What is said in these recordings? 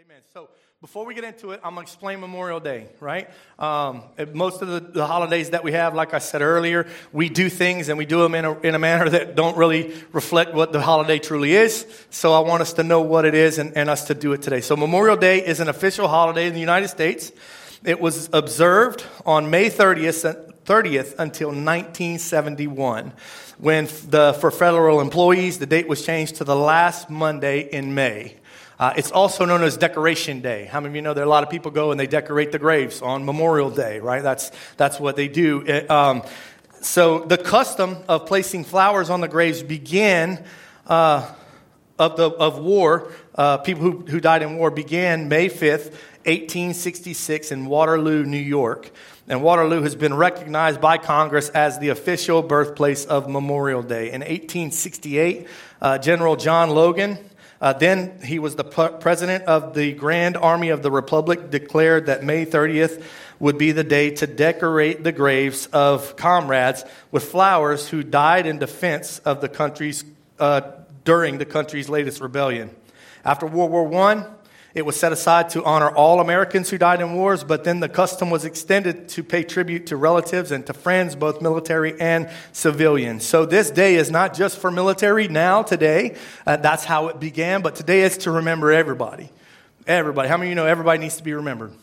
Amen. So before we get into it, I'm going to explain Memorial Day, right? Most of the holidays that we have, like I said earlier, we do things and we do them in a manner that don't really reflect what the holiday truly is. So I want us to know what it is and us to do it today. So Memorial Day is an official holiday in the United States. It was observed on May 30th until 1971, when for federal employees, the date was changed to the last Monday in May. It's also known as Decoration Day. How many of you know that a lot of people go and they decorate the graves on Memorial Day, right? That's what they do. So the custom of placing flowers on the graves began of war. People who died in war began May 5th, 1866 in Waterloo, New York. And Waterloo has been recognized by Congress as the official birthplace of Memorial Day. In 1868, General John Logan, then he was the president of the Grand Army of the Republic, declared that May 30th would be the day to decorate the graves of comrades with flowers who died in defense of the country's during the country's latest rebellion. After World War I, it was set aside to honor all Americans who died in wars, but then the custom was extended to pay tribute to relatives and to friends, both military and civilian. So this day is not just for military now, today. That's how it began, but today is to remember everybody. Everybody. How many of you know everybody needs to be remembered?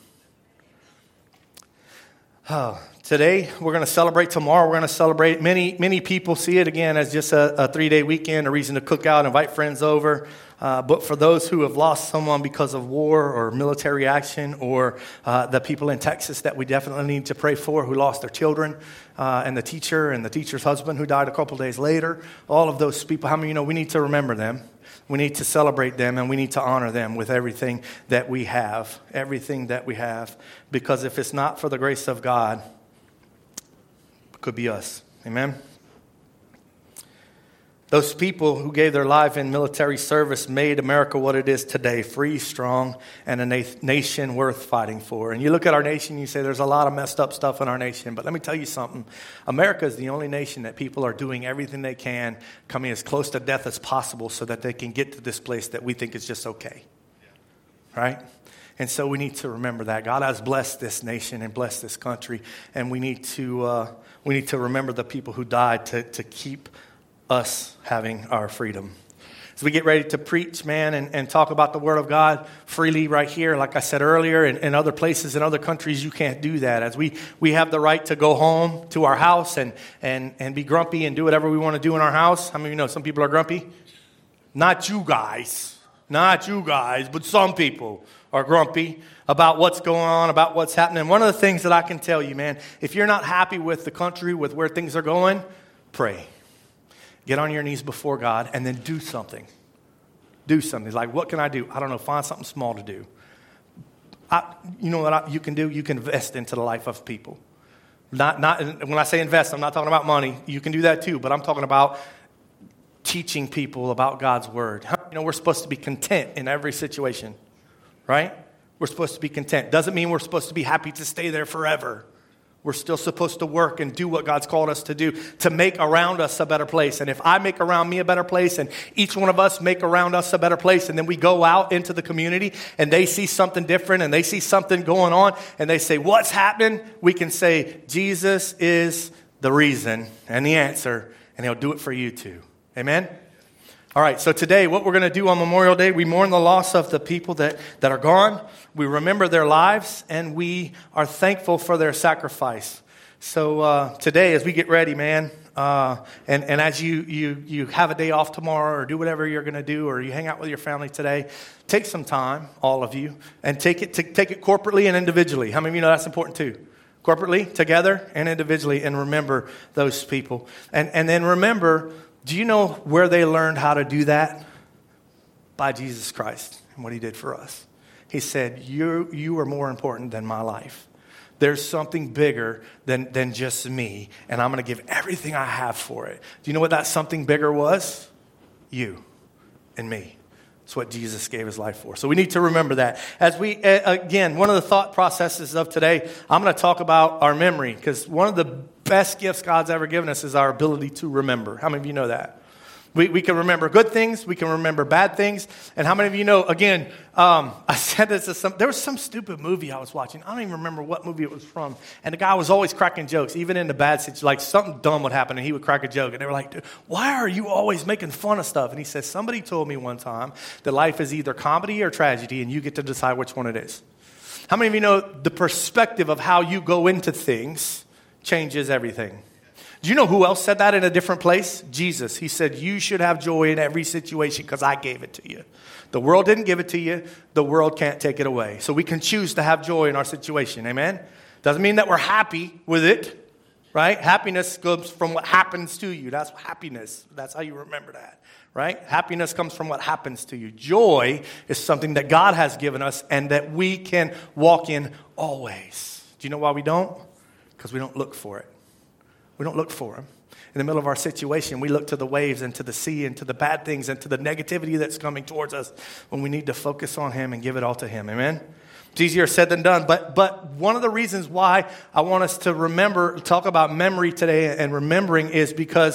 Today, we're going to celebrate. Tomorrow, we're going to celebrate. Many people see it, again, as just a 3-day weekend, a reason to cook out, invite friends over. But for those who have lost someone because of war or military action, or the people in Texas that we definitely need to pray for who lost their children, and the teacher's husband who died a couple days later, all of those people, how many of you know we need to remember them? We need to celebrate them, and we need to honor them with everything that we have. Everything that we have. Because if it's not for the grace of God, it could be us. Amen? Those people who gave their life in military service made America what it is today, free, strong, and a nation worth fighting for. And you look at our nation, you say there's a lot of messed up stuff in our nation. But let me tell you something. America is the only nation that people are doing everything they can, coming as close to death as possible so that they can get to this place that we think is just okay. Right? And so we need to remember that. God has blessed this nation and blessed this country. And we need to remember the people who died to keep us having our freedom. As we get ready to preach, man, and talk about the Word of God freely right here, like I said earlier, in other places, in other countries, you can't do that. As we have the right to go home to our house and be grumpy and do whatever we want to do in our house. How many of you know some people are grumpy? Not you guys, but some people are grumpy about what's going on, about what's happening. One of the things that I can tell you, man, if you're not happy with the country, with where things are going, pray. Get on your knees before God and then do something. Do something. Like, what can I do? I don't know. Find something small to do. You know what you can do? You can invest into the life of people. Not when I say invest, I'm not talking about money. You can do that too, but I'm talking about teaching people about God's Word. You know, we're supposed to be content in every situation, right? We're supposed to be content. Doesn't mean we're supposed to be happy to stay there forever. We're still supposed to work and do what God's called us to do to make around us a better place. And if I make around me a better place and each one of us make around us a better place, and then we go out into the community and they see something different and they see something going on and they say, what's happening? We can say, Jesus is the reason and the answer, and He'll do it for you too. Amen? All right, so today what we're going to do on Memorial Day, we mourn the loss of the people that are gone. We remember their lives, and we are thankful for their sacrifice. So today, as we get ready, man, and as you have a day off tomorrow or do whatever you're going to do, or you hang out with your family today, take some time, all of you, and take it corporately and individually. How many of you know that's important too? Corporately, together, and individually, and remember those people. And then remember, do you know where they learned how to do that? By Jesus Christ and what He did for us. He said, you are more important than my life. There's something bigger than just me, and I'm going to give everything I have for it. Do you know what that something bigger was? You and me. That's what Jesus gave His life for. So we need to remember that. As we, again, one of the thought processes of today, I'm going to talk about our memory, because one of the best gifts God's ever given us is our ability to remember. How many of you know that? We can remember good things. We can remember bad things. And how many of you know, again, I said this to there was some stupid movie I was watching. I don't even remember what movie it was from. And the guy was always cracking jokes, even in the bad situation. Like something dumb would happen and he would crack a joke. And they were like, dude, why are you always making fun of stuff? And he says, somebody told me one time that life is either comedy or tragedy and you get to decide which one it is. How many of you know the perspective of how you go into things changes everything? Do you know who else said that in a different place? Jesus. He said, you should have joy in every situation because I gave it to you. The world didn't give it to you. The world can't take it away. So we can choose to have joy in our situation. Amen? Doesn't mean that we're happy with it, right? Happiness comes from what happens to you. That's happiness. That's how you remember that, right? Happiness comes from what happens to you. Joy is something that God has given us and that we can walk in always. Do you know why we don't? Because we don't look for it. We don't look for him. In the middle of our situation, we look to the waves and to the sea and to the bad things and to the negativity that's coming towards us when we need to focus on him and give it all to him. Amen? It's easier said than done. But one of the reasons why I want us to talk about memory today and remembering is because,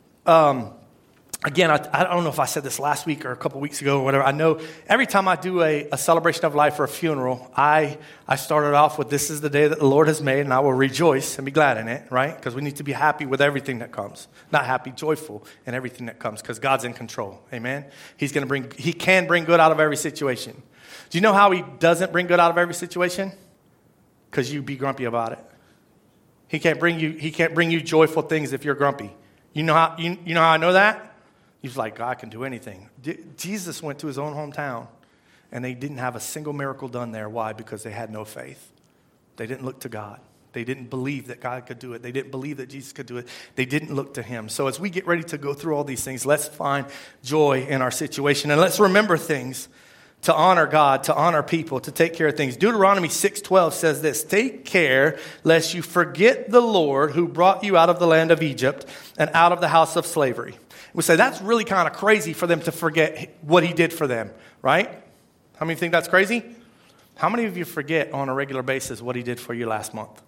again, I don't know if I said this last week or a couple weeks ago or whatever. I know every time I do a celebration of life or a funeral, I started off with, this is the day that the Lord has made, and I will rejoice and be glad in it, right? Because we need to be happy with everything that comes. Not happy, joyful in everything that comes, because God's in control. Amen? He can bring good out of every situation. Do you know how he doesn't bring good out of every situation? Because you be grumpy about it. He can't bring you joyful things if you're grumpy. You know how I know that? He's like, God can do anything. Jesus went to his own hometown, and they didn't have a single miracle done there. Why? Because they had no faith. They didn't look to God. They didn't believe that God could do it. They didn't believe that Jesus could do it. They didn't look to him. So as we get ready to go through all these things, let's find joy in our situation, and let's remember things to honor God, to honor people, to take care of things. Deuteronomy 6:12 says this, take care lest you forget the Lord who brought you out of the land of Egypt and out of the house of slavery. We say that's really kind of crazy for them to forget what he did for them, right? How many think that's crazy? How many of you forget on a regular basis what he did for you last month?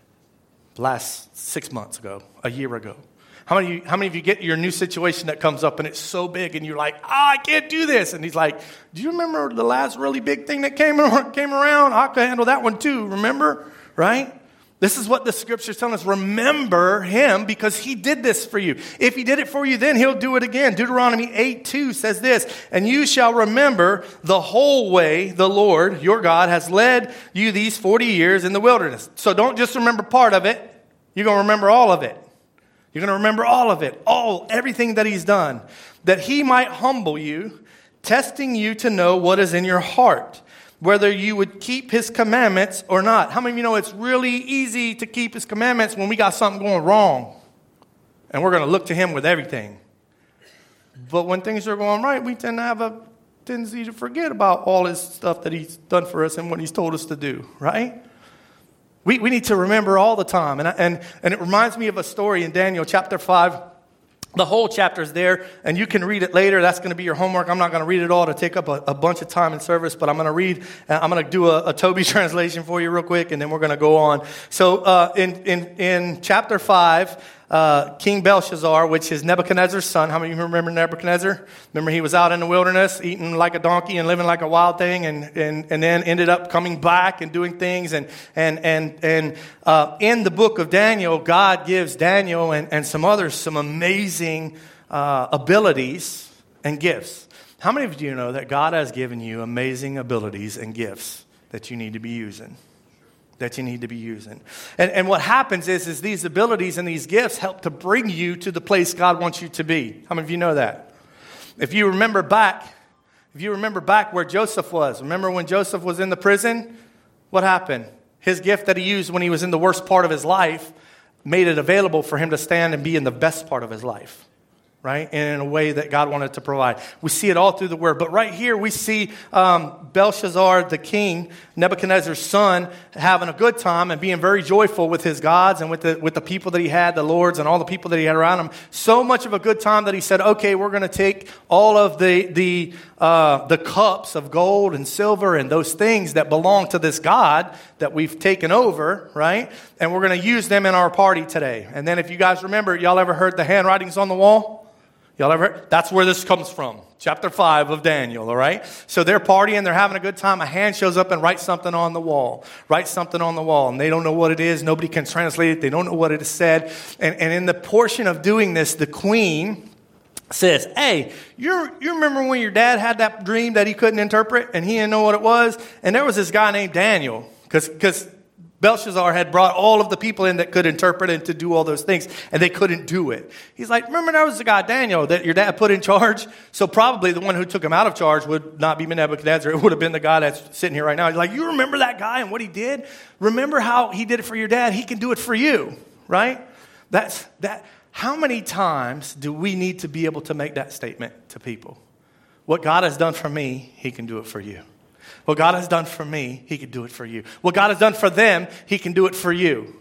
Last 6 months ago, a year ago? How many of you get your new situation that comes up and it's so big and you're like, I can't do this. And he's like, do you remember the last really big thing that came around? I could handle that one too, remember? Right? This is what the scripture's telling us. Remember him because he did this for you. If he did it for you, then he'll do it again. Deuteronomy 8:2 says this, and you shall remember the whole way the Lord, your God, has led you these 40 years in the wilderness. So don't just remember part of it. You're going to remember all of it. You're going to remember all of it, everything that he's done, that he might humble you, testing you to know what is in your heart, whether you would keep his commandments or not. How many of you know it's really easy to keep his commandments when we got something going wrong? And we're going to look to him with everything. But when things are going right, we tend to have a tendency to forget about all his stuff that he's done for us and what he's told us to do, right? We need to remember all the time. And it reminds me of a story in Daniel chapter 5. The whole chapter is there, and you can read it later. That's going to be your homework. I'm not going to read it all to take up a bunch of time in service, but I'm going to do a Toby translation for you real quick, and then we're going to go on. So in chapter 5, King Belshazzar, which is Nebuchadnezzar's son. How many of you remember Nebuchadnezzar? Remember he was out in the wilderness eating like a donkey and living like a wild thing, and then ended up coming back and doing things. And in the book of Daniel, God gives Daniel and some others some amazing abilities and gifts. How many of you know that God has given you amazing abilities and gifts that you need to be using? And what happens is these abilities and these gifts help to bring you to the place God wants you to be. How many of you know that? If you remember back where Joseph was, remember when Joseph was in the prison? What happened? His gift that he used when he was in the worst part of his life made it available for him to stand and be in the best part of his life. Right? And in a way that God wanted to provide. We see it all through the Word. But right here we see Belshazzar, the king, Nebuchadnezzar's son, having a good time and being very joyful with his gods and with the people that he had, the lords and all the people that he had around him. So much of a good time that he said, okay, we're going to take all of the cups of gold and silver and those things that belong to this God that we've taken over, right? And we're going to use them in our party today. And then if you guys remember, y'all ever heard the handwritings on the wall? Y'all ever? That's where this comes from. Chapter 5 of Daniel, all right? So they're partying, they're having a good time. A hand shows up and writes something on the wall. Writes something on the wall, and they don't know what it is. Nobody can translate it. They don't know what it is said. And in the portion of doing this, the queen says, hey, you remember when your dad had that dream that he couldn't interpret and he didn't know what it was? And there was this guy named Daniel, because Belshazzar had brought all of the people in that could interpret and to do all those things, and they couldn't do it. He's like, remember there was the guy Daniel that your dad put in charge? So probably the one who took him out of charge would not be Nebuchadnezzar. It would have been the guy that's sitting here right now. He's like, you remember that guy and what he did? Remember how he did it for your dad? He can do it for you, right? That's that. How many times do we need to be able to make that statement to people? What God has done for me, he can do it for you. What God has done for me, he can do it for you. What God has done for them, he can do it for you.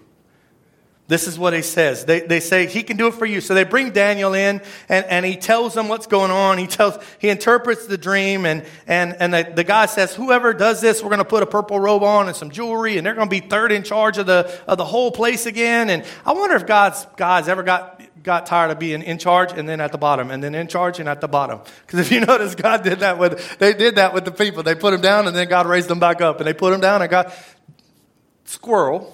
This is what he says. They say he can do it for you. So they bring Daniel in, and he tells them what's going on. He interprets the dream, and the guy says, whoever does this, we're going to put a purple robe on and some jewelry, and they're going to be third in charge of the whole place again. And I wonder if God's ever got tired of being in charge and then at the bottom, and then in charge and at the bottom. Because if you notice, God did that with the people. They put them down, and then God raised them back up, and they put them down, and God, squirrel.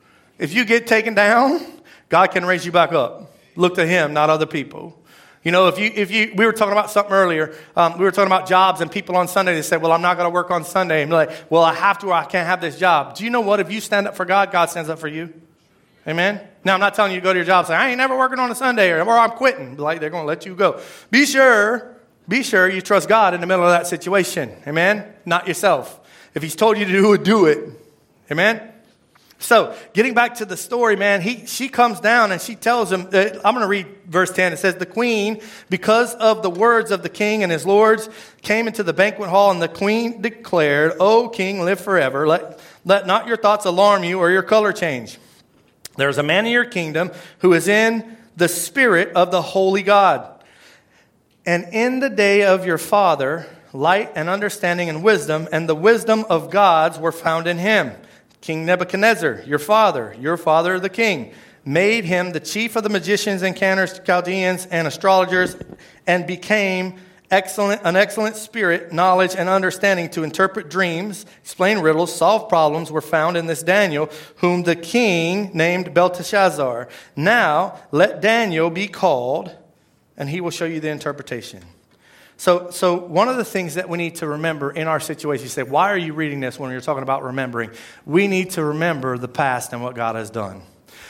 If you get taken down, God can raise you back up. Look to him, not other people. You know, we were talking about something earlier. We were talking about jobs and people on Sunday. They said, well, I'm not going to work on Sunday. And you're like, well, I have to or I can't have this job. Do you know what? If you stand up for God, God stands up for you. Amen? Now, I'm not telling you to go to your job and say, I ain't never working on a Sunday or I'm quitting. Like, they're going to let you go. Be sure you trust God in the middle of that situation. Amen? Not yourself. If he's told you to do it. Amen? So, getting back to the story, man, she comes down and she tells him, I'm going to read verse 10. It says, the queen, because of the words of the king and his lords, came into the banquet hall, and the queen declared, O king, live forever. Let not your thoughts alarm you or your color change. There is a man in your kingdom who is in the spirit of the holy God. And in the day of your father, light and understanding and wisdom, and the wisdom of gods were found in him. King Nebuchadnezzar, your father the king, made him the chief of the magicians and canners, Chaldeans, and astrologers, and became an excellent spirit, knowledge, and understanding to interpret dreams, explain riddles, solve problems were found in this Daniel, whom the king named Belteshazzar. Now let Daniel be called, and he will show you the interpretation. So one of the things that we need to remember in our situation, you say, why are you reading this when you're talking about remembering? We need to remember the past and what God has done.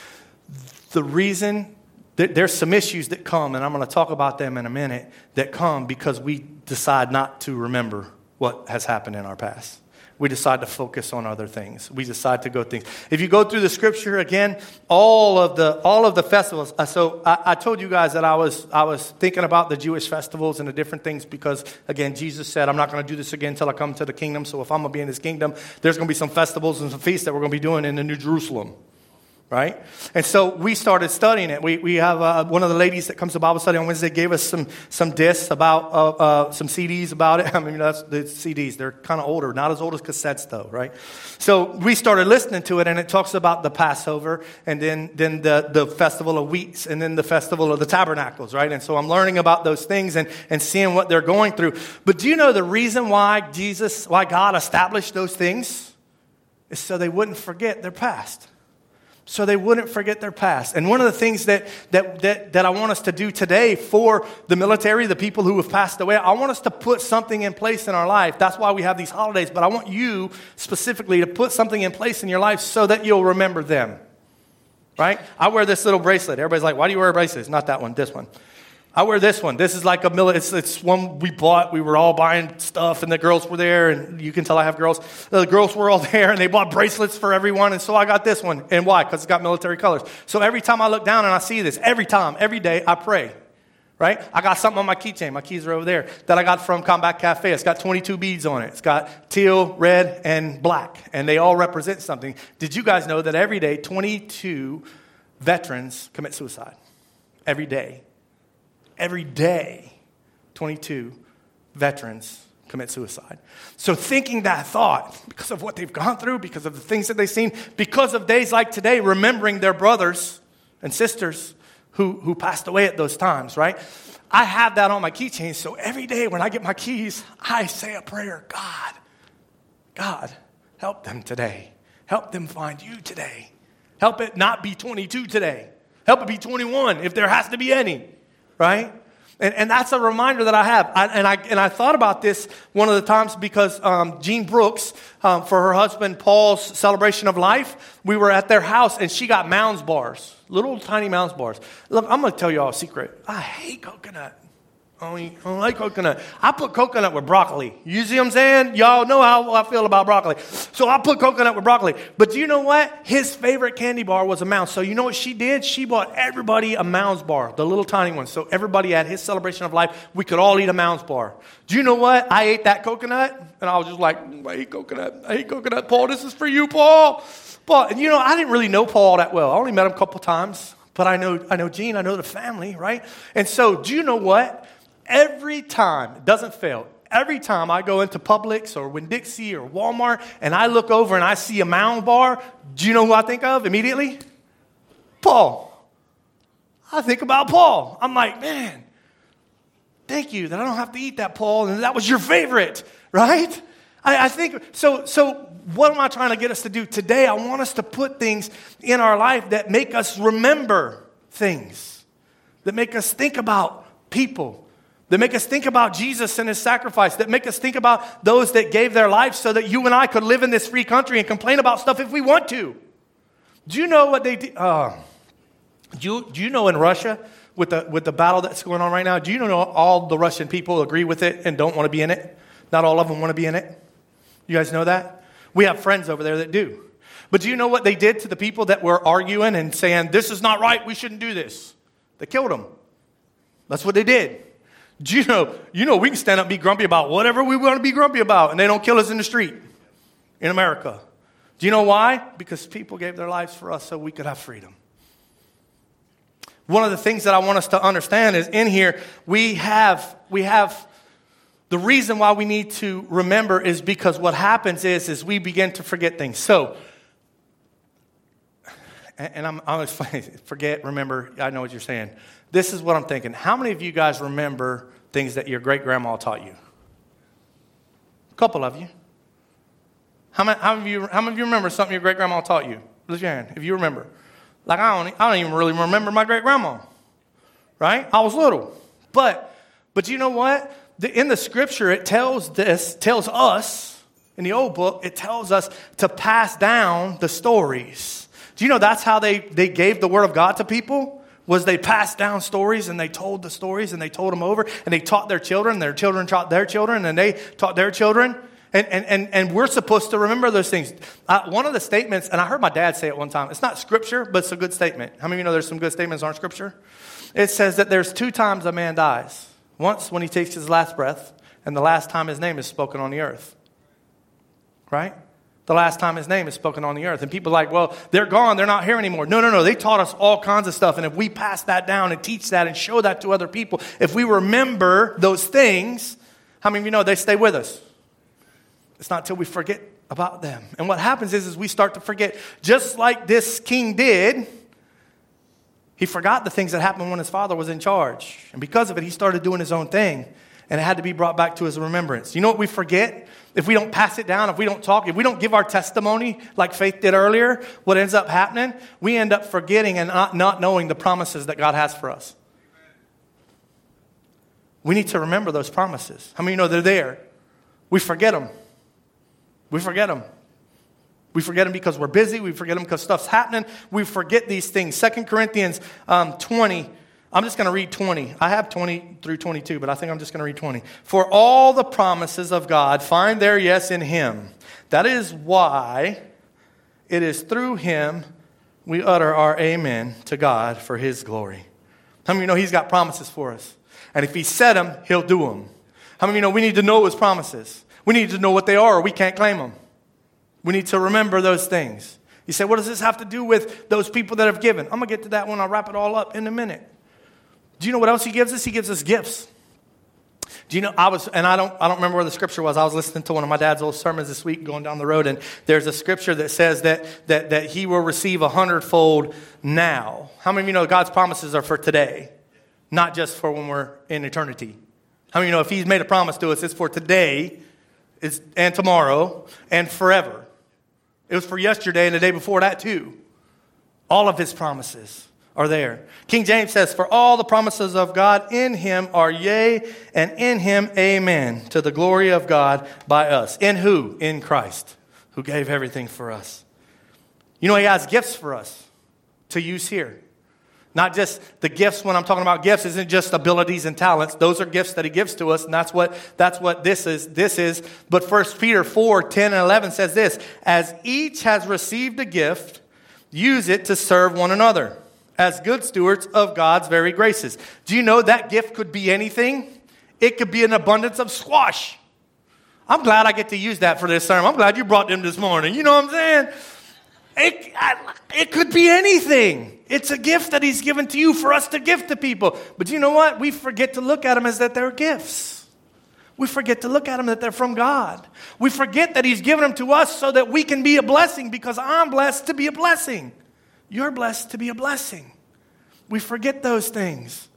The reason, there's some issues that come, and I'm going to talk about them in a minute, that come because we decide not to remember what has happened in our past. We decide to focus on other things. We decide to go things. If you go through the scripture again, all of the festivals. So I told you guys that I was thinking about the Jewish festivals and the different things because again, Jesus said, I'm not going to do this again until I come to the kingdom. So if I'm going to be in this kingdom, there's going to be some festivals and some feasts that we're going to be doing in the New Jerusalem. Right? And so we started studying it. We have one of the ladies that comes to Bible study on Wednesday gave us some discs about, some CDs about it. I mean, that's the CDs. They're kind of older, not as old as cassettes though, right? So we started listening to it, and it talks about the Passover, and then the Festival of Weeks, and then the Festival of the Tabernacles, right? And so I'm learning about those things and seeing what they're going through. But do you know the reason why God established those things? Is so they wouldn't forget their past. So they wouldn't forget their past. And one of the things that I want us to do today for the military, the people who have passed away, I want us to put something in place in our life. That's why we have these holidays. But I want you specifically to put something in place in your life so that you'll remember them. Right? I wear this little bracelet. Everybody's like, why do you wear a bracelet? It's not that one, this one. I wear this one. This is like it's one we bought. We were all buying stuff, and the girls were there, and you can tell I have girls. The girls were all there, and they bought bracelets for everyone, and so I got this one. And why? Because it's got military colors. So every time I look down and I see this, every day, I pray. Right? I got something on my keychain. My keys are over there that I got from Combat Cafe. It's got 22 beads on it. It's got teal, red, and black, and they all represent something. Did you guys know that every day 22 veterans commit suicide? Every day. Every day, 22 veterans commit suicide. So thinking that thought, because of what they've gone through, because of the things that they've seen, because of days like today, remembering their brothers and sisters who passed away at those times, right? I have that on my keychain. So every day when I get my keys, I say a prayer. God, help them today. Help them find you today. Help it not be 22 today. Help it be 21 if there has to be any, right? And that's a reminder that I have. I thought about this one of the times because Jean Brooks, for her husband Paul's celebration of life, we were at their house and she got Mounds bars, little tiny Mounds bars. Look, I'm going to tell you all a secret. I hate coconut. I don't like coconut. I put coconut with broccoli. You see what I'm saying? Y'all know how I feel about broccoli. So I put coconut with broccoli. But do you know what? His favorite candy bar was a Mounds. So you know what she did? She bought everybody a Mounds bar, the little tiny one. So everybody at his celebration of life, we could all eat a Mounds bar. Do you know what? I ate that coconut, and I was just like, I hate coconut. I hate coconut. Paul, this is for you, Paul. And you know, I didn't really know Paul that well. I only met him a couple times. But I know Gene. I know the family, right? And so do you know what? Every time, it doesn't fail, every time I go into Publix or Winn-Dixie or Walmart and I look over and I see a Mound bar, do you know who I think of immediately? Paul. I think about Paul. I'm like, man, thank you that I don't have to eat that, Paul, and that was your favorite, right? I think, so what am I trying to get us to do today? I want us to put things in our life that make us remember things, that make us think about people, that make us think about Jesus and his sacrifice, that make us think about those that gave their lives so that you and I could live in this free country and complain about stuff if we want to. Do you know what they did? Do you know in Russia, with the battle that's going on right now, do you know all the Russian people agree with it and don't want to be in it? Not all of them want to be in it. You guys know that? We have friends over there that do. But do you know what they did to the people that were arguing and saying, this is not right, we shouldn't do this? They killed them. That's what they did. Do you know we can stand up and be grumpy about whatever we want to be grumpy about, and they don't kill us in the street in America. Do you know why? Because people gave their lives for us so we could have freedom. One of the things that I want us to understand is in here, we have the reason why we need to remember is because what happens is we begin to forget things. So, and I'm always forget, remember, I know what you're saying. This is what I'm thinking. How many of you guys remember things that your great-grandma taught you? A couple of you. How many of you remember something your great-grandma taught you? Raise your hand if you remember. Like, I don't even really remember my great-grandma. Right? I was little. But you know what? In the scripture, it tells us, in the old book, it tells us to pass down the stories. Do you know that's how they gave the word of God to people? Was they passed down stories and they told the stories and they told them over and they taught their children taught their children, and they taught their children. And we're supposed to remember those things. One of the statements, and I heard my dad say it one time, it's not scripture, but it's a good statement. How many of you know there's some good statements aren't scripture? It says that there's 2 times a man dies. Once when he takes his last breath, and the last time his name is spoken on the earth. Right? The last time his name is spoken on the earth. And people are like, well, they're gone. They're not here anymore. No. They taught us all kinds of stuff. And if we pass that down and teach that and show that to other people, if we remember those things, how many of you know they stay with us? It's not until we forget about them. And what happens is we start to forget. Just like this king did, he forgot the things that happened when his father was in charge. And because of it, he started doing his own thing. And it had to be brought back to his remembrance. You know what we forget? If we don't pass it down, if we don't talk, if we don't give our testimony like Faith did earlier, what ends up happening? We end up forgetting and not knowing the promises that God has for us. We need to remember those promises. How many of you know they're there? We forget them. We forget them. We forget them because we're busy. We forget them because stuff's happening. We forget these things. 2 Corinthians 20. I'm just going to read 20. I have 20 through 22, but I think I'm just going to read 20. For all the promises of God find their yes in him. That is why it is through him we utter our amen to God for his glory. How many of you know he's got promises for us? And if he said them, he'll do them. How many of you know we need to know his promises? We need to know what they are or we can't claim them. We need to remember those things. You say, what does this have to do with those people that have given? I'm going to get to that when I wrap it all up in a minute. Do you know what else he gives us? He gives us gifts. Do you know, I don't remember where the scripture was. I was listening to one of my dad's old sermons this week going down the road, and there's a scripture that says that he will receive 100-fold now. How many of you know God's promises are for today, not just for when we're in eternity? How many of you know if he's made a promise to us, it's for today, and tomorrow, and forever? It was for yesterday and the day before that too. All of his promises are there. King James says, for all the promises of God in him are yea, and in him amen, to the glory of God by us. In who? In Christ, who gave everything for us. You know, he has gifts for us to use here. Not just the gifts. When I'm talking about gifts, isn't just abilities and talents. Those are gifts that he gives to us, and that's what this is. But 1 Peter 4:10 and 11 says this, as each has received a gift, use it to serve one another as good stewards of God's very graces. Do you know that gift could be anything? It could be an abundance of squash. I'm glad I get to use that for this sermon. I'm glad you brought them this morning. You know what I'm saying? It could be anything. It's a gift that he's given to you for us to give to people. But you know what? We forget to look at them as that they're gifts. We forget to look at them that they're from God. We forget that he's given them to us so that we can be a blessing, because I'm blessed to be a blessing. You're blessed to be a blessing. We forget those things.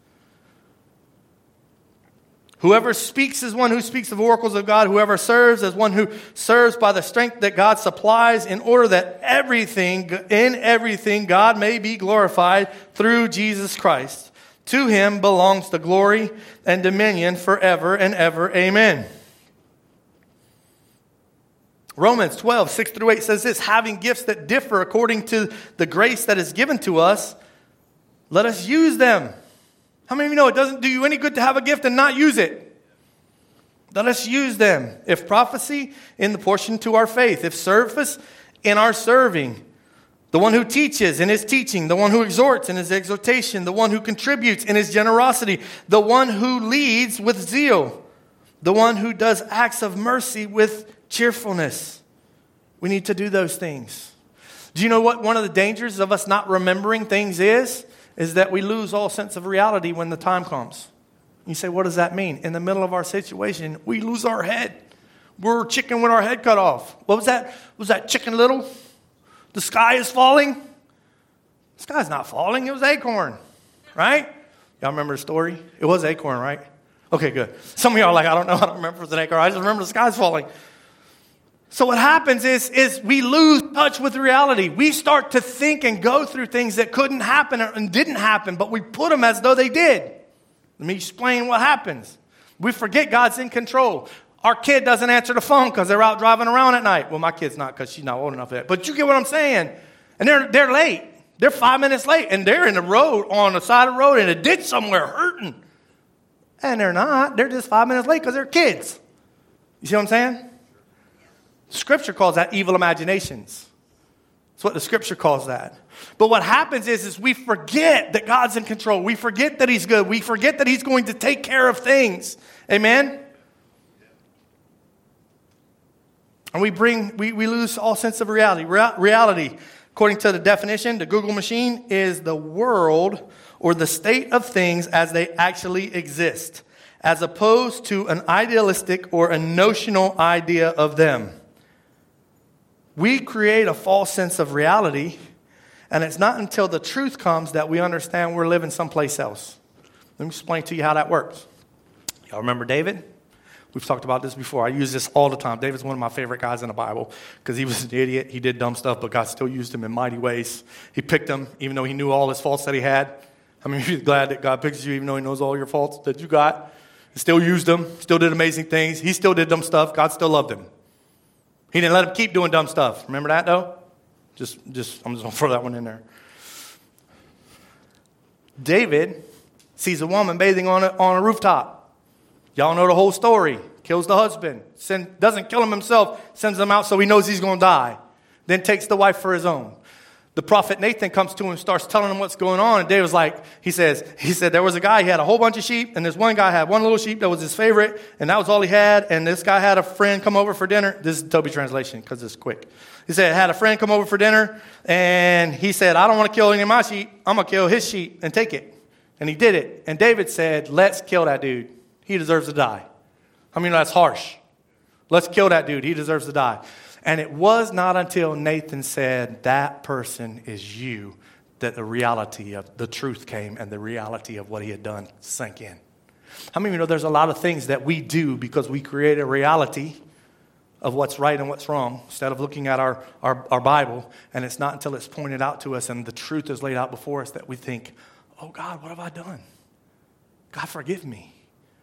Whoever speaks is one who speaks of oracles of God. Whoever serves is one who serves by the strength that God supplies, in order that in everything God may be glorified through Jesus Christ. To him belongs the glory and dominion forever and ever. Amen. Romans 12:6-8 says this, having gifts that differ according to the grace that is given to us, let us use them. How many of you know it doesn't do you any good to have a gift and not use it? Let us use them. If prophecy, in the portion to our faith. If service, in our serving. The one who teaches in his teaching. The one who exhorts in his exhortation. The one who contributes in his generosity. The one who leads with zeal. The one who does acts of mercy with cheerfulness. We need to do those things. Do you know what one of the dangers of us not remembering things is that we lose all sense of reality when the time comes. You say, what does that mean? In the middle of our situation, we lose our head. We're chicken with our head cut off. What was that? Was that Chicken Little? The sky is falling? The sky's not falling. It was acorn, right? Y'all remember the story? It was acorn, right? Okay, good. Some of y'all are like, I don't know. I don't remember if it was an acorn. I just remember the sky's falling. So what happens is we lose touch with reality. We start to think and go through things that couldn't happen and didn't happen, but we put them as though they did. Let me explain what happens. We forget God's in control. Our kid doesn't answer the phone because they're out driving around at night. Well, my kid's not, because she's not old enough yet. But you get what I'm saying. And they're late. They're 5 minutes late, and they're in the road, on the side of the road in a ditch somewhere hurting. And they're not. They're just 5 minutes late because they're kids. You see what I'm saying? Scripture calls that evil imaginations. That's what the Scripture calls that. But what happens is we forget that God's in control. We forget that he's good. We forget that he's going to take care of things. Amen? And we lose all sense of reality. Reality, according to the definition, the Google machine, is the world or the state of things as they actually exist, as opposed to an idealistic or a notional idea of them. We create a false sense of reality, and it's not until the truth comes that we understand we're living someplace else. Let me explain to you how that works. Y'all remember David? We've talked about this before. I use this all the time. David's one of my favorite guys in the Bible because he was an idiot. He did dumb stuff, but God still used him in mighty ways. He picked him even though he knew all his faults that he had. I mean, you're glad that God picks you even though he knows all your faults that you got. He still used him, still did amazing things. He still did dumb stuff. God still loved him. He didn't let him keep doing dumb stuff. Remember that, though? I'm just going to throw that one in there. David sees a woman bathing on a rooftop. Y'all know the whole story. Kills the husband. Doesn't kill him himself. Sends him out so he knows he's going to die. Then takes the wife for his own. The prophet Nathan comes to him and starts telling him what's going on. And David's like, he said, there was a guy, he had a whole bunch of sheep. And this one guy had one little sheep that was his favorite. And that was all he had. And this guy had a friend come over for dinner. This is Toby translation because it's quick. He said, had a friend come over for dinner. And he said, I don't want to kill any of my sheep. I'm going to kill his sheep and take it. And he did it. And David said, let's kill that dude. He deserves to die. I mean, that's harsh. Let's kill that dude. He deserves to die. And it was not until Nathan said, that person is you, that the reality of the truth came and the reality of what he had done sank in. How many of you know there's a lot of things that we do because we create a reality of what's right and what's wrong instead of looking at our Bible, and it's not until it's pointed out to us and the truth is laid out before us that we think, oh God, what have I done? God, forgive me.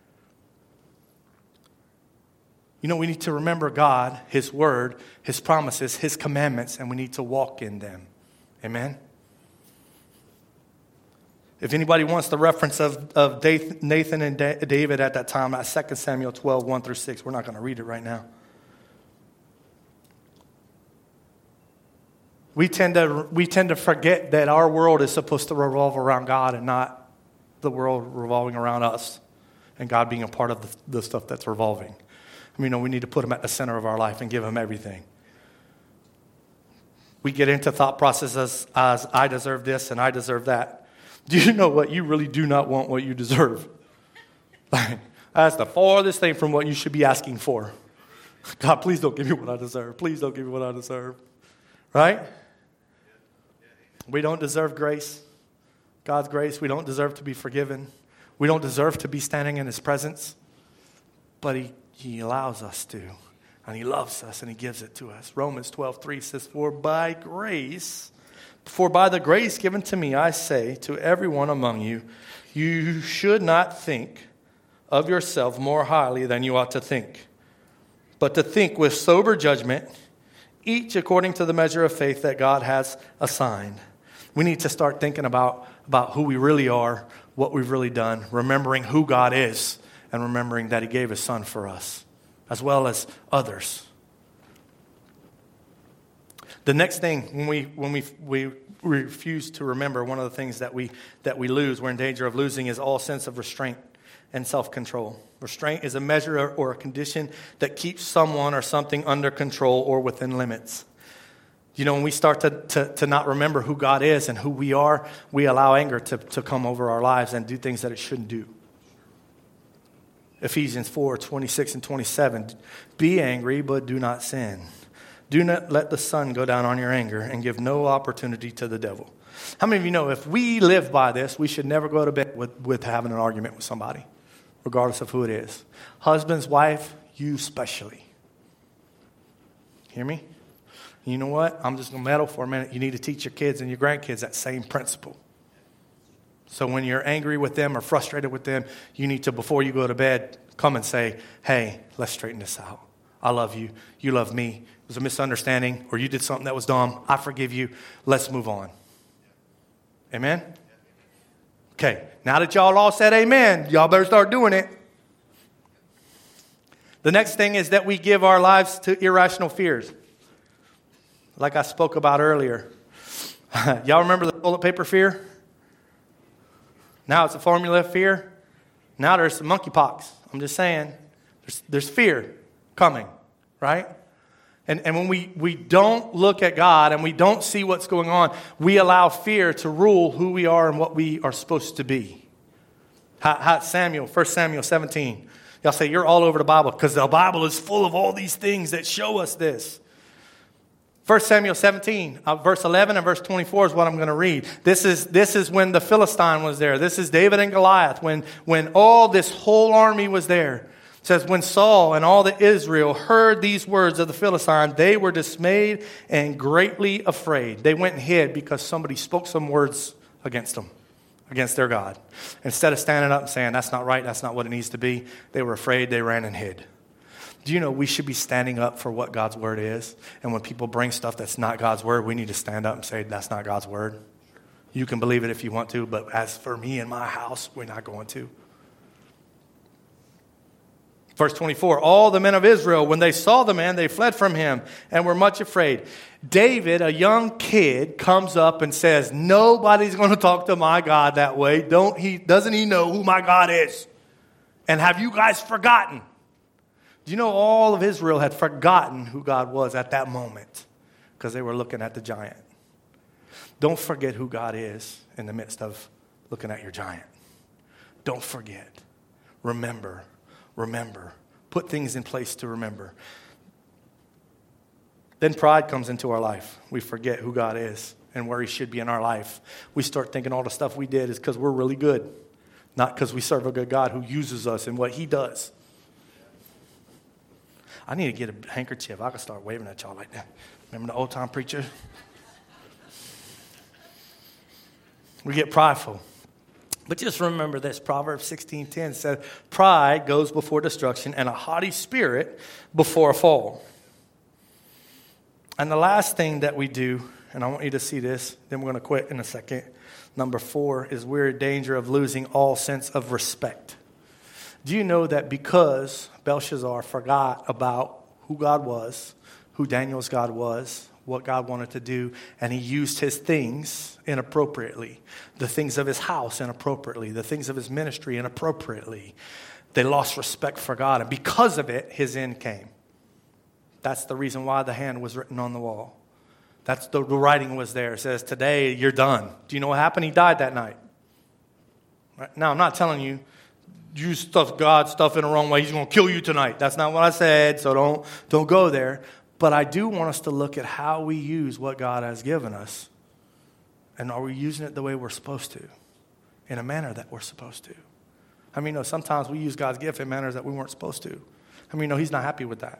You know, we need to remember God, His Word, His promises, His commandments, and we need to walk in them. Amen? If anybody wants the reference of Nathan and David at that time, that's 2 Samuel 12, 1 through 6. We're not going to read it right now. We tend to forget that our world is supposed to revolve around God and not the world revolving around us and God being a part of the stuff that's revolving. I mean, we need to put Him at the center of our life and give Him everything. We get into thought processes as I deserve this and I deserve that. Do you know what? You really do not want what you deserve. That's the farthest thing from what you should be asking for. God, please don't give me what I deserve. Please don't give me what I deserve. Right? We don't deserve grace. God's grace. We don't deserve to be forgiven. We don't deserve to be standing in His presence. But He allows us to. And He loves us and He gives it to us. Romans 12:3 says, For by the grace given to me, I say to everyone among you, you should not think of yourself more highly than you ought to think, but to think with sober judgment, each according to the measure of faith that God has assigned. We need to start thinking about who we really are, what we've really done, remembering who God is, and remembering that He gave His Son for us, as well as others. The next thing, when we refuse to remember, one of the things that we lose, we're in danger of losing, is all sense of restraint and self-control. Restraint is a measure or a condition that keeps someone or something under control or within limits. You know, when we start to not remember who God is and who we are, we allow anger to come over our lives and do things that it shouldn't do. Ephesians 4:26 and 27. Be angry, but do not sin. Do not let the sun go down on your anger and give no opportunity to the devil. How many of you know if we live by this, we should never go to bed with having an argument with somebody, regardless of who it is? Husbands, wife, you especially. Hear me? You know what? I'm just going to meddle for a minute. You need to teach your kids and your grandkids that same principle. So when you're angry with them or frustrated with them, you need to, before you go to bed, come and say, hey, let's straighten this out. I love you. You love me. It was a misunderstanding, or you did something that was dumb. I forgive you. Let's move on. Amen? Okay, now that y'all all said amen, y'all better start doing it. The next thing is that we give our lives to irrational fears. Like I spoke about earlier. Y'all remember the toilet paper fear? Now it's a formula fear. Now there's monkeypox. I'm just saying. There's fear coming, right? And when we don't look at God and we don't see what's going on, we allow fear to rule who we are and what we are supposed to be. Samuel, 1 Samuel 17. Y'all say, you're all over the Bible because the Bible is full of all these things that show us this. 1 Samuel 17, verse 11 and verse 24 is what I'm going to read. This is when the Philistine was there. This is David and Goliath, when all this whole army was there. It says, when Saul and all the Israel heard these words of the Philistine, they were dismayed and greatly afraid. They went and hid because somebody spoke some words against them, against their God. Instead of standing up and saying, that's not right, that's not what it needs to be, they were afraid, they ran and hid. Do you know we should be standing up for what God's word is? And when people bring stuff that's not God's word, we need to stand up and say, that's not God's word. You can believe it if you want to, but as for me and my house, we're not going to. Verse 24, all the men of Israel, when they saw the man, they fled from him and were much afraid. David, a young kid, comes up and says, nobody's going to talk to my God that way. Doesn't he know who my God is? And have you guys forgotten? Do you know all of Israel had forgotten who God was at that moment because they were looking at the giant? Don't forget who God is in the midst of looking at your giant. Don't forget. Remember put things in place to remember. Then pride comes into our life. We forget who God is and where he should be in our life. We start thinking all the stuff we did is because we're really good, not because we serve a good God who uses us in what he does. I need to get a handkerchief. I can start waving at y'all like that. Remember the old time preacher? We get prideful. But just remember this. Proverbs 16:10 said, pride goes before destruction and a haughty spirit before a fall. And the last thing that we do, and I want you to see this, then we're going to quit in a second. Number 4 is we're in danger of losing all sense of respect. Do you know that because Belshazzar forgot about who God was, who Daniel's God was, what God wanted to do, and he used his things inappropriately, the things of his house inappropriately, the things of his ministry inappropriately, they lost respect for God, and because of it, his end came. That's the reason why the hand was written on the wall. That's the writing was there. It says, today you're done. Do you know what happened? He died that night. Right? Now, I'm not telling you, use God stuff in the wrong way. He's going to kill you tonight. That's not what I said, so don't go there. But I do want us to look at how we use what God has given us. And are we using it the way we're supposed to? In a manner that we're supposed to? I mean, sometimes we use God's gift in manners that we weren't supposed to. I mean, he's not happy with that.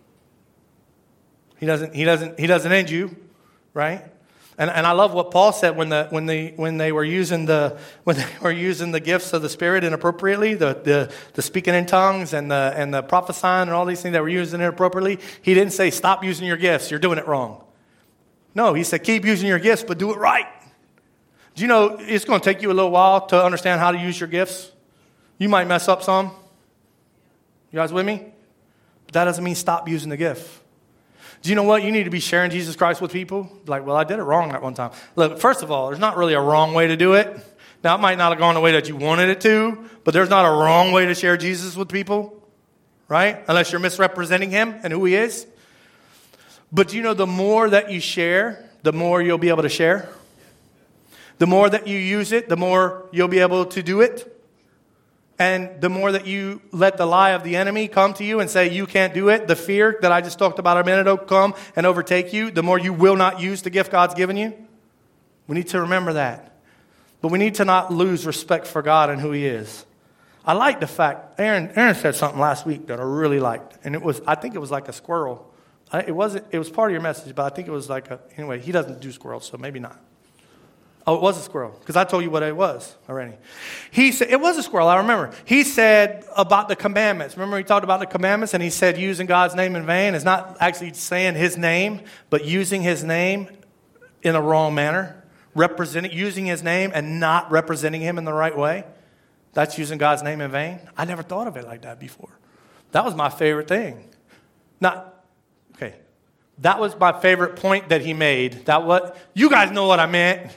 He doesn't end you, right? And I love what Paul said when they were using the gifts of the Spirit inappropriately, the speaking in tongues and the prophesying and all these things that were used inappropriately. He didn't say stop using your gifts, you're doing it wrong. No, he said keep using your gifts, but do it right. Do you know it's going to take you a little while to understand how to use your gifts? You might mess up some. You guys with me? But that doesn't mean stop using the gift. Do you know what? You need to be sharing Jesus Christ with people. Like, well, I did it wrong that one time. Look, first of all, there's not really a wrong way to do it. Now, it might not have gone the way that you wanted it to, but there's not a wrong way to share Jesus with people, right? Unless you're misrepresenting him and who he is. But do you know the more that you share, the more you'll be able to share? The more that you use it, the more you'll be able to do it. And the more that you let the lie of the enemy come to you and say you can't do it, the fear that I just talked about a minute ago come and overtake you, the more you will not use the gift God's given you. We need to remember that. But we need to not lose respect for God and who he is. I like the fact, Aaron said something last week that I really liked. And I think it was like a squirrel. It was part of your message, but I think it was anyway, he doesn't do squirrels, so maybe not. Oh, it was a squirrel, because I told you what it was already. He said, it was a squirrel, I remember. He said about the commandments. Remember he talked about the commandments, and he said using God's name in vain is not actually saying his name, but using his name in a wrong manner. Using his name and not representing him in the right way. That's using God's name in vain. I never thought of it like that before. That was my favorite thing. That was my favorite point that he made. You guys know what I meant.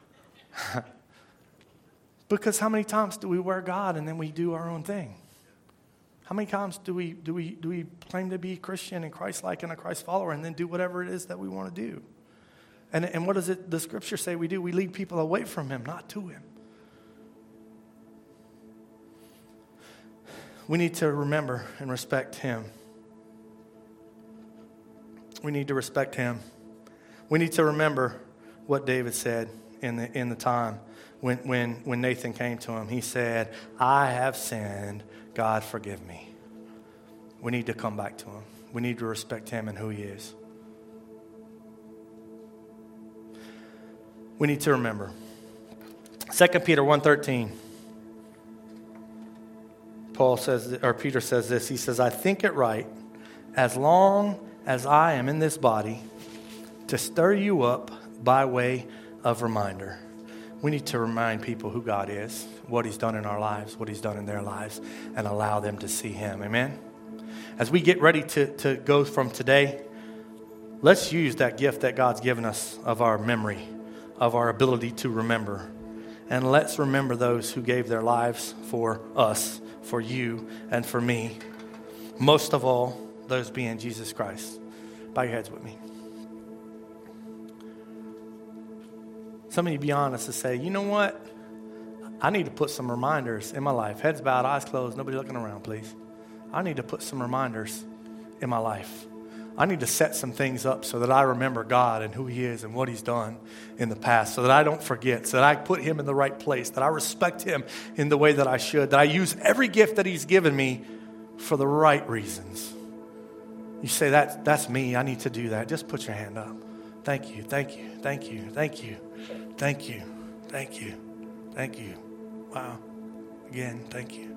Because how many times do we wear God and then we do our own thing? How many times do we claim to be Christian and Christ-like and a Christ follower and then do whatever it is that we want to do? And what does the scripture say we do? We lead people away from him, not to him. We need to remember and respect him. We need to respect him. We need to remember what David said in the time when Nathan came to him. He said, I have sinned. God, forgive me. We need to come back to him. We need to respect him and who he is. We need to remember. 2 Peter 1:13. Peter says this. He says, I think it right, as long as I am in this body, to stir you up by way of reminder. We need to remind people who God is, what he's done in our lives, what he's done in their lives, and allow them to see him. Amen? As we get ready to go from today, let's use that gift that God's given us of our memory, of our ability to remember. And let's remember those who gave their lives for us, for you, and for me. Most of all, those being Jesus Christ. Bow your heads with me. Some of you be honest and say, you know what? I need to put some reminders in my life. Heads bowed, eyes closed, nobody looking around, please. I need to put some reminders in my life. I need to set some things up so that I remember God and who he is and what he's done in the past, so that I don't forget, so that I put him in the right place, that I respect him in the way that I should, that I use every gift that he's given me for the right reasons. You say, that's me. I need to do that. Just put your hand up. Thank you, thank you, thank you, thank you, thank you, thank you, thank you. Wow. Again, thank you.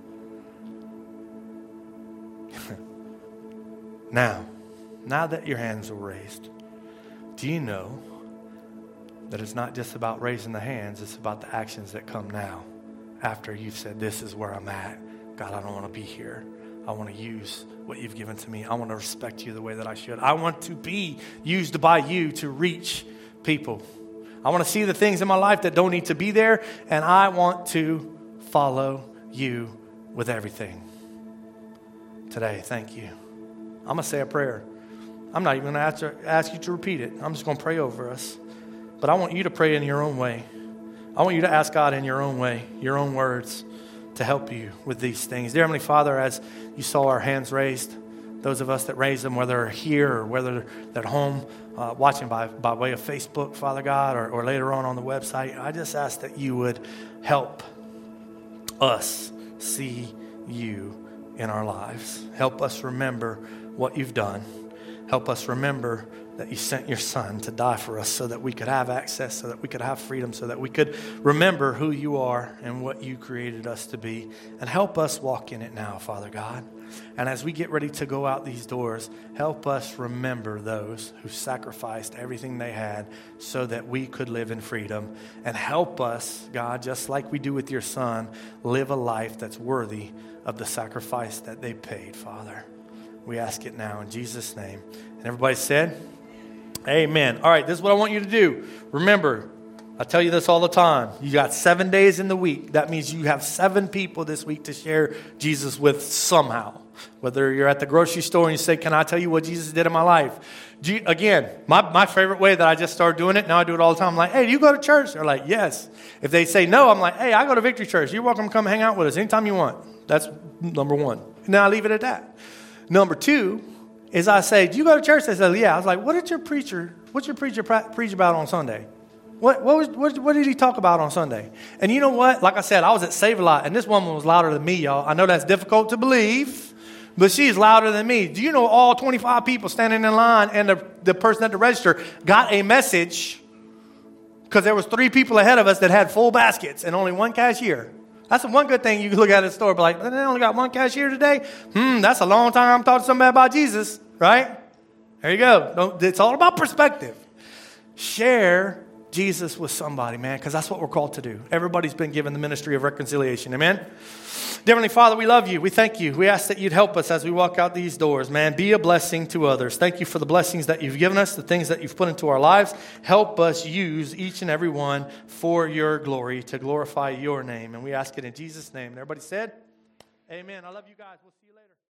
Now that your hands are raised, do you know that it's not just about raising the hands, it's about the actions that come now after you've said, this is where I'm at. God, I don't want to be here. I want to use what you've given to me. I want to respect you the way that I should. I want to be used by you to reach people. I want to see the things in my life that don't need to be there, and I want to follow you with everything. Today, thank you. I'm going to say a prayer. I'm not even going to ask you to repeat it. I'm just going to pray over us. But I want you to pray in your own way. I want you to ask God in your own way, your own words, to help you with these things. Dear Heavenly Father, as you saw our hands raised, those of us that raised them, whether here or whether they're at home, watching by way of Facebook, Father God, or later on the website, I just ask that you would help us see you in our lives. Help us remember what you've done. Help us remember that you sent your son to die for us so that we could have access, so that we could have freedom, so that we could remember who you are and what you created us to be. And help us walk in it now, Father God. And as we get ready to go out these doors, help us remember those who sacrificed everything they had so that we could live in freedom. And help us, God, just like we do with your son, live a life that's worthy of the sacrifice that they paid, Father. We ask it now in Jesus' name. And everybody said, amen. All right, this is what I want you to do. Remember, I tell you this all the time. You got 7 days in the week. That means you have 7 people this week to share Jesus with somehow. Whether you're at the grocery store and you say, can I tell you what Jesus did in my life? Again, my favorite way that I just started doing it, now I do it all the time. I'm like, hey, do you go to church? They're like, yes. If they say no, I'm like, hey, I go to Victory Church. You're welcome to come hang out with us anytime you want. That's number one. Now I leave it at that. Number 2 is I say, do you go to church? They say, yeah. I was like, what's your preacher preach about on Sunday? What did he talk about on Sunday? And you know what? Like I said, I was at Save-A-Lot, and this woman was louder than me, y'all. I know that's difficult to believe, but she's louder than me. Do you know all 25 people standing in line and the person at the register got a message because there was 3 people ahead of us that had full baskets and only one cashier? That's the one good thing you can look at the store, but like, they only got one cashier today? That's a long time I'm talking to somebody about Jesus, right? There you go. It's all about perspective. Share Jesus with somebody, man, because that's what we're called to do. Everybody's been given the ministry of reconciliation. Amen? Dear Heavenly Father, we love you. We thank you. We ask that you'd help us as we walk out these doors, man. Be a blessing to others. Thank you for the blessings that you've given us, the things that you've put into our lives. Help us use each and every one for your glory, to glorify your name. And we ask it in Jesus' name. And everybody said, amen. I love you guys. We'll see you later.